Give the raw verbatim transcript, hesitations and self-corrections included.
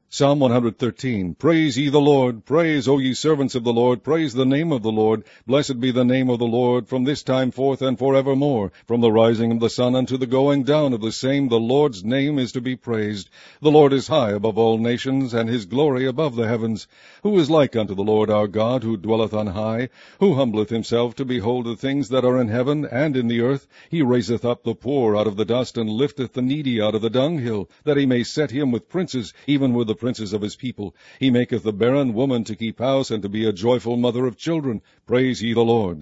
Psalm one thirteen. Praise ye the Lord. Praise, O ye servants of the Lord. Praise the name of the Lord. Blessed be the name of the Lord, from this time forth and forevermore. From the rising of the sun unto the going down of the same, the Lord's name is to be praised. The Lord is high above all nations, and his glory above the heavens. Who is like unto the Lord our God, who dwelleth on high? Who humbleth himself to behold the things that are in heaven and in the earth? He raiseth up the poor out of the dust, and lifteth the needy out of the dunghill, that he may set him with princes, even with the princes of his people. He maketh the barren woman to keep house, and to be a joyful mother of children. Praise ye the Lord.